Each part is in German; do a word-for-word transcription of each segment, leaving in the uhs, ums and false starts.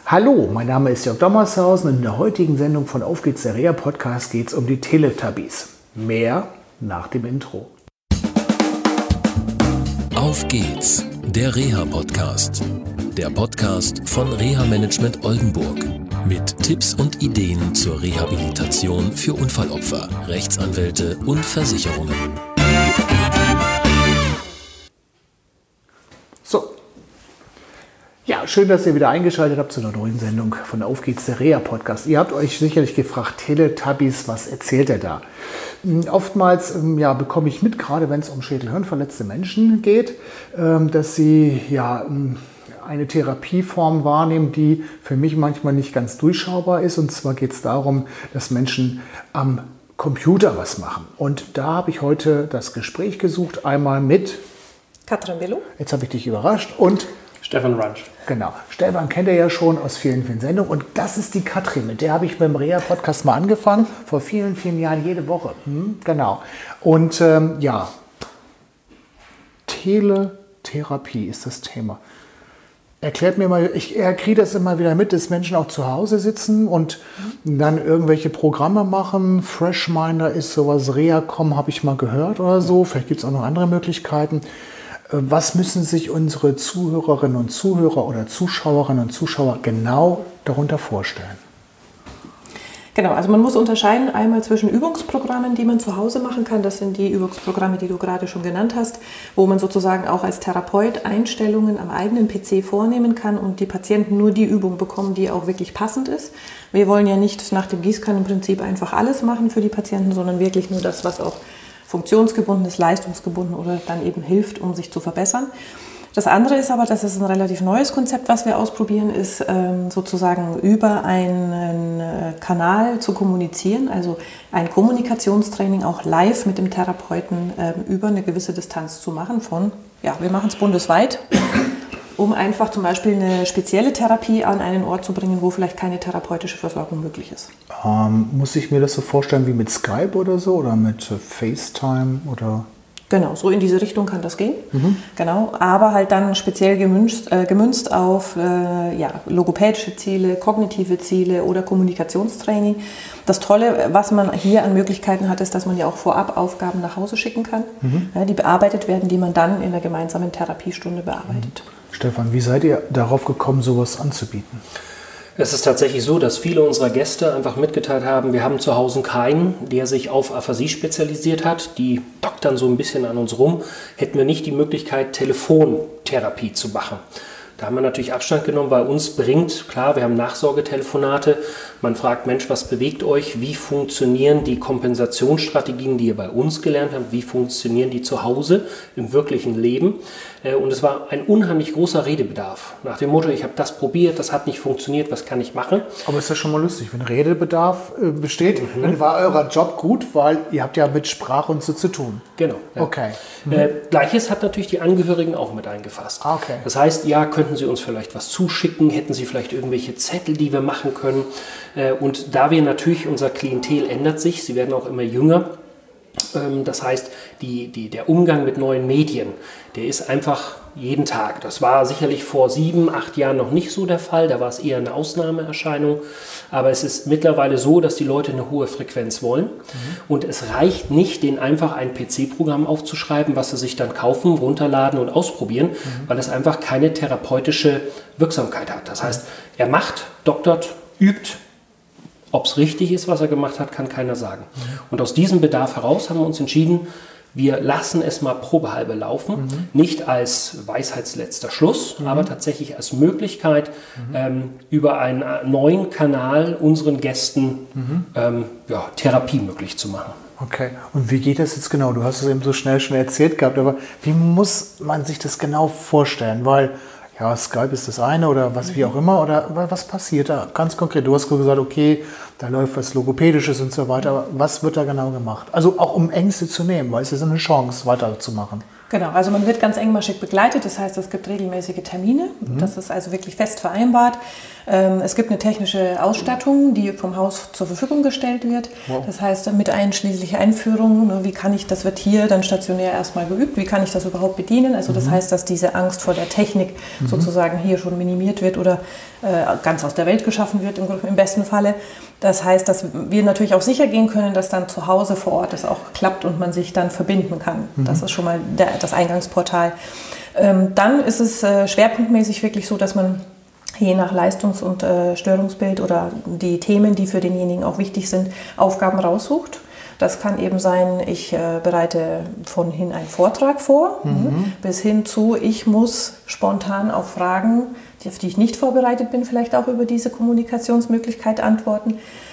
Hallo, mein Name ist Jörg Dommershausen und in der heutigen Sendung von Auf geht's, der Reha-Podcast, geht es um die Teletubbies. Mehr nach dem Intro. Auf geht's, der Reha-Podcast. Der Podcast von Reha-Management Oldenburg. Mit Tipps und Ideen zur Rehabilitation für Unfallopfer, Rechtsanwälte und Versicherungen. So. Ja, schön, dass ihr wieder eingeschaltet habt zu einer neuen Sendung von Auf geht's, der Reha-Podcast. Ihr habt euch sicherlich gefragt, Teletubbies, was erzählt er da? Oftmals ja, bekomme ich mit, gerade wenn es um schädelhirnverletzte Menschen geht, dass sie ja eine Therapieform wahrnehmen, die für mich manchmal nicht ganz durchschaubar ist. Und zwar geht es darum, dass Menschen am Computer was machen. Und da habe ich heute das Gespräch gesucht, einmal mit Katrin Bello. Jetzt habe ich dich überrascht. Und Stefan Runsch. Genau. Stefan kennt ihr ja schon aus vielen, vielen Sendungen. Und das ist die Katrin, mit der habe ich beim Reha-Podcast mal angefangen. Vor vielen, vielen Jahren, jede Woche. Hm, genau. Und ähm, ja, Teletherapie ist das Thema. Erklärt mir mal, ich kriege das immer wieder mit, dass Menschen auch zu Hause sitzen und dann irgendwelche Programme machen. Freshminder ist sowas, Reha.com habe ich mal gehört oder so. Vielleicht gibt es auch noch andere Möglichkeiten. Was müssen sich unsere Zuhörerinnen und Zuhörer oder Zuschauerinnen und Zuschauer genau darunter vorstellen? Genau, also man muss unterscheiden einmal zwischen Übungsprogrammen, die man zu Hause machen kann. Das sind die Übungsprogramme, die du gerade schon genannt hast, wo man sozusagen auch als Therapeut Einstellungen am eigenen P C vornehmen kann und die Patienten nur die Übung bekommen, die auch wirklich passend ist. Wir wollen ja nicht nach dem Gießkannenprinzip einfach alles machen für die Patienten, sondern wirklich nur das, was auch funktionsgebunden ist, leistungsgebunden oder dann eben hilft, um sich zu verbessern. Das andere ist aber, das ist ein relativ neues Konzept, was wir ausprobieren, ist sozusagen über einen Kanal zu kommunizieren, also ein Kommunikationstraining auch live mit dem Therapeuten über eine gewisse Distanz zu machen von, ja, wir machen es bundesweit, um einfach zum Beispiel eine spezielle Therapie an einen Ort zu bringen, wo vielleicht keine therapeutische Versorgung möglich ist. Ähm, muss ich mir das so vorstellen wie mit Skype oder so oder mit FaceTime oder? Genau, so in diese Richtung kann das gehen. Mhm. Genau, aber halt dann speziell gemünzt, äh, gemünzt auf äh, ja, logopädische Ziele, kognitive Ziele oder Kommunikationstraining. Das Tolle, was man hier an Möglichkeiten hat, ist, dass man ja auch vorab Aufgaben nach Hause schicken kann, mhm. ja, die bearbeitet werden, die man dann in der gemeinsamen Therapiestunde bearbeitet. Mhm. Stefan, wie seid ihr darauf gekommen, sowas anzubieten? Es ist tatsächlich so, dass viele unserer Gäste einfach mitgeteilt haben, wir haben zu Hause keinen, der sich auf Aphasie spezialisiert hat. Die doktern so ein bisschen an uns rum. Hätten wir nicht die Möglichkeit, Telefontherapie zu machen. Da haben wir natürlich Abstand genommen, weil uns bringt, klar, wir haben Nachsorgetelefonate. Man fragt, Mensch, was bewegt euch? Wie funktionieren die Kompensationsstrategien, die ihr bei uns gelernt habt? Wie funktionieren die zu Hause im wirklichen Leben? Und es war ein unheimlich großer Redebedarf. Nach dem Motto, ich habe das probiert, das hat nicht funktioniert, was kann ich machen? Aber ist ja schon mal lustig, wenn Redebedarf äh, besteht, mhm. dann war euer Job gut, weil ihr habt ja mit Sprache und so zu tun. Genau. Ja. Okay. Mhm. Äh, Gleiches hat natürlich die Angehörigen auch mit eingefasst. Ah, okay. Das heißt, ja, könnten Sie uns vielleicht was zuschicken, hätten Sie vielleicht irgendwelche Zettel, die wir machen können. Äh, und da wir natürlich, unser Klientel ändert sich, sie werden auch immer jünger. Das heißt, die, die, der Umgang mit neuen Medien, der ist einfach jeden Tag. Das war sicherlich vor sieben, acht Jahren noch nicht so der Fall. Da war es eher eine Ausnahmeerscheinung. Aber es ist mittlerweile so, dass die Leute eine hohe Frequenz wollen. Mhm. Und es reicht nicht, denen einfach ein P C-Programm aufzuschreiben, was sie sich dann kaufen, runterladen und ausprobieren, mhm. weil es einfach keine therapeutische Wirksamkeit hat. Das heißt, er macht, doktert, übt. Ob es richtig ist, was er gemacht hat, kann keiner sagen. Mhm. Und aus diesem Bedarf heraus haben wir uns entschieden, wir lassen es mal probehalbe laufen. Mhm. Nicht als weisheitsletzter Schluss, mhm. aber tatsächlich als Möglichkeit, mhm. ähm, über einen neuen Kanal unseren Gästen mhm. ähm, ja, Therapie möglich zu machen. Okay, und wie geht das jetzt genau? Du hast es eben so schnell schon erzählt gehabt, aber wie muss man sich das genau vorstellen? Weil ja, Skype ist das eine oder was wie auch immer, oder was passiert da ganz konkret? Du hast gesagt, okay, da läuft was Logopädisches und so weiter, aber was wird da genau gemacht? Also auch um Ängste zu nehmen, weil es ist eine Chance, weiterzumachen. Genau, also man wird ganz engmaschig begleitet, das heißt, es gibt regelmäßige Termine, mhm. das ist also wirklich fest vereinbart. Ähm, es gibt eine technische Ausstattung, die vom Haus zur Verfügung gestellt wird. Wow. Das heißt, mit einschließlicher Einführung, ne, wie kann ich, das wird hier dann stationär erstmal geübt, wie kann ich das überhaupt bedienen? Also das mhm. heißt, dass diese Angst vor der Technik mhm. sozusagen hier schon minimiert wird oder äh, ganz aus der Welt geschaffen wird im, im besten Falle. Das heißt, dass wir natürlich auch sicher gehen können, dass dann zu Hause vor Ort es auch klappt und man sich dann verbinden kann. Mhm. Das ist schon mal der, das Eingangsportal. Ähm, dann ist es äh, schwerpunktmäßig wirklich so, dass man je nach Leistungs- und äh, Störungsbild oder die Themen, die für denjenigen auch wichtig sind, Aufgaben raussucht. Das kann eben sein, ich äh, bereite von hin einen Vortrag vor, mhm. bis hin zu, ich muss spontan auf Fragen, auf die ich nicht vorbereitet bin, vielleicht auch über diese Kommunikationsmöglichkeit antworten.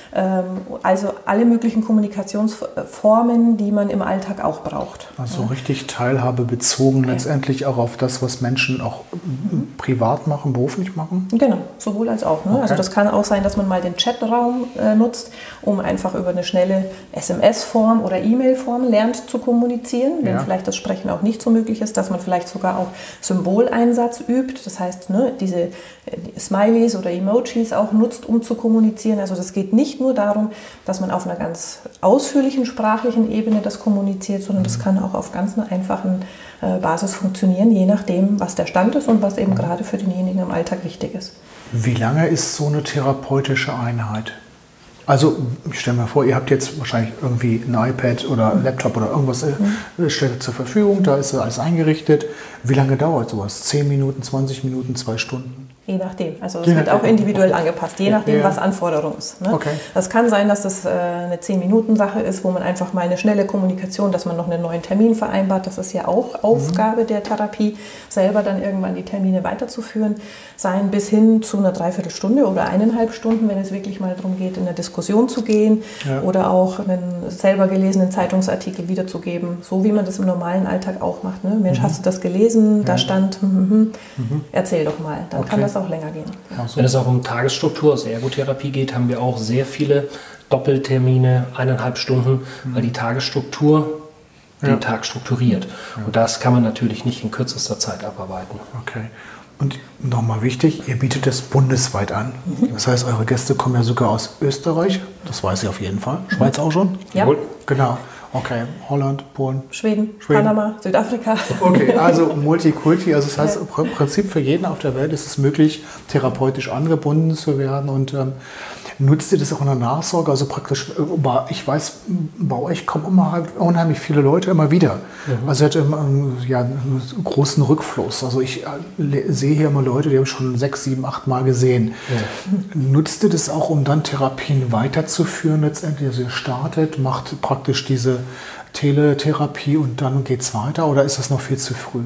Also alle möglichen Kommunikationsformen, die man im Alltag auch braucht. Also richtig Teilhabe bezogen ja. letztendlich auch auf das, was Menschen auch privat machen, beruflich machen? Genau, sowohl als auch. Ne? Okay. Also das kann auch sein, dass man mal den Chatraum äh, nutzt, um einfach über eine schnelle S M S-Form oder E-Mail-Form lernt zu kommunizieren, wenn ja. vielleicht das Sprechen auch nicht so möglich ist, dass man vielleicht sogar auch Symboleinsatz übt. Das heißt, ne, diese äh, Smileys oder Emojis auch nutzt, um zu kommunizieren. Also das geht nicht nur darum, dass man auf einer ganz ausführlichen sprachlichen Ebene das kommuniziert, sondern das kann auch auf ganz einer einfachen äh, Basis funktionieren, je nachdem, was der Stand ist und was eben gerade für denjenigen im Alltag wichtig ist. Wie lange ist so eine therapeutische Einheit? Also ich stelle mir vor, ihr habt jetzt wahrscheinlich irgendwie ein iPad oder ein Laptop oder irgendwas mhm. stellt zur Verfügung, da ist alles eingerichtet. Wie lange dauert sowas? zehn Minuten, zwanzig Minuten, zwei Stunden? Je nachdem. Also es wird auch individuell angepasst, je nachdem, was Anforderung ist. Ne? Okay. Das kann sein, dass das äh, eine zehn-Minuten-Sache ist, wo man einfach mal eine schnelle Kommunikation, dass man noch einen neuen Termin vereinbart. Das ist ja auch Aufgabe mhm. der Therapie, selber dann irgendwann die Termine weiterzuführen. Sein bis hin zu einer Dreiviertelstunde oder eineinhalb Stunden, wenn es wirklich mal darum geht, in eine Diskussion zu gehen ja. oder auch einen selber gelesenen Zeitungsartikel wiederzugeben, so wie man das im normalen Alltag auch macht. Ne? Mensch, mhm. hast du das gelesen? Ja. Da stand, mm, mm, mhm. erzähl doch mal. Dann okay. kann das auch länger gehen. Ja. Wenn es auch um Tagesstruktur, also Ergotherapie geht, haben wir auch sehr viele Doppeltermine, eineinhalb Stunden, mhm. weil die Tagesstruktur den ja. Tag strukturiert. Ja. Und das kann man natürlich nicht in kürzester Zeit abarbeiten. Okay. Und nochmal wichtig, ihr bietet es bundesweit an. Mhm. Das heißt, eure Gäste kommen ja sogar aus Österreich, das weiß ich auf jeden Fall. Schweiz auch schon? Ja. Genau. Okay, Holland, Polen, Schweden, Schweden, Panama, Südafrika. Okay, also Multikulti, also das heißt im Prinzip für jeden auf der Welt ist es möglich, therapeutisch angebunden zu werden. Und ähm, nutzt ihr das auch in der Nachsorge? Also praktisch, ich weiß, bei euch kommen immer unheimlich viele Leute immer wieder. Mhm. Also ihr habt immer ja, einen großen Rückfluss. Also ich sehe hier immer Leute, die haben schon sechs, sieben, acht Mal gesehen. Mhm. Nutzt ihr das auch, um dann Therapien weiterzuführen letztendlich? Also ihr startet, macht praktisch diese Teletherapie und dann geht es weiter, oder ist das noch viel zu früh?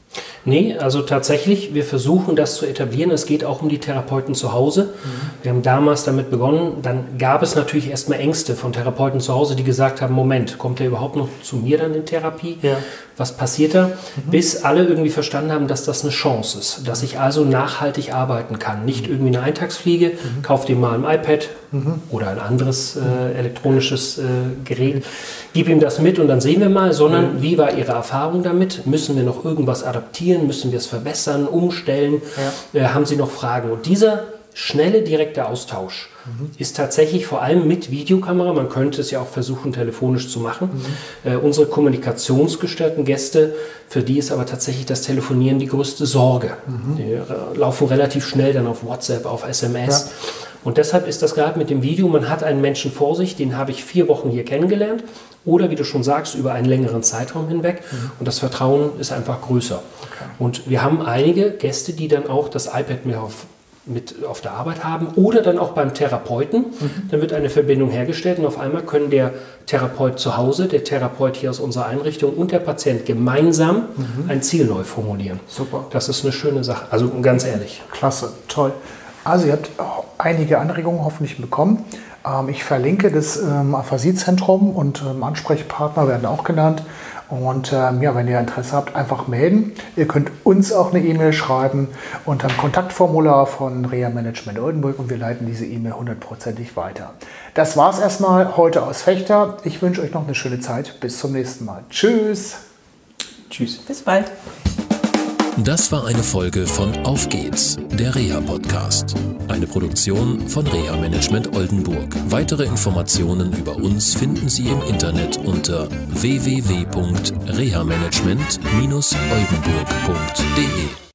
Nee, also tatsächlich, wir versuchen das zu etablieren. Es geht auch um die Therapeuten zu Hause. Mhm. Wir haben damals damit begonnen. Dann gab es natürlich erstmal Ängste von Therapeuten zu Hause, die gesagt haben, Moment, kommt der überhaupt noch zu mir dann in Therapie? Ja. Was passiert da? Mhm. Bis alle irgendwie verstanden haben, dass das eine Chance ist. Dass ich also nachhaltig arbeiten kann. Nicht irgendwie eine Eintagsfliege, mhm. kauf dir mal ein iPad mhm. oder ein anderes äh, elektronisches äh, Gerät, gib ihm das mit und dann sehen wir mal, sondern mhm. wie war Ihre Erfahrung damit? Müssen wir noch irgendwas adaptieren? Müssen wir es verbessern, umstellen? Ja. Äh, haben Sie noch Fragen? Und dieser schnelle, direkte Austausch mhm. ist tatsächlich vor allem mit Videokamera, man könnte es ja auch versuchen, telefonisch zu machen. Mhm. Äh, unsere kommunikationsgestörten Gäste, für die ist aber tatsächlich das Telefonieren die größte Sorge. Mhm. Die äh, laufen relativ schnell dann auf WhatsApp, auf S M S. Ja. Und deshalb ist das gerade mit dem Video, man hat einen Menschen vor sich, den habe ich vier Wochen hier kennengelernt. Oder wie du schon sagst, über einen längeren Zeitraum hinweg. Mhm. Und das Vertrauen ist einfach größer. Okay. Und wir haben einige Gäste, die dann auch das iPad mehr auf, mit auf der Arbeit haben oder dann auch beim Therapeuten. Mhm. Dann wird eine Verbindung hergestellt und auf einmal können der Therapeut zu Hause, der Therapeut hier aus unserer Einrichtung und der Patient gemeinsam mhm. ein Ziel neu formulieren. Super. Das ist eine schöne Sache. Also ganz ehrlich. Klasse, toll. Also ihr habt einige Anregungen hoffentlich bekommen. Ich verlinke das ähm, Aphasie-Zentrum und ähm, Ansprechpartner werden auch genannt. Und ähm, ja, wenn ihr Interesse habt, einfach melden. Ihr könnt uns auch eine E-Mail schreiben unter dem Kontaktformular von Reha Management Oldenburg und wir leiten diese E-Mail hundertprozentig weiter. Das war's erstmal heute aus Vechta. Ich wünsche euch noch eine schöne Zeit. Bis zum nächsten Mal. Tschüss. Tschüss. Bis bald. Das war eine Folge von Auf geht's, der Reha-Podcast. Eine Produktion von Reha Management Oldenburg. Weitere Informationen über uns finden Sie im Internet unter w w w punkt reha management dash oldenburg punkt de.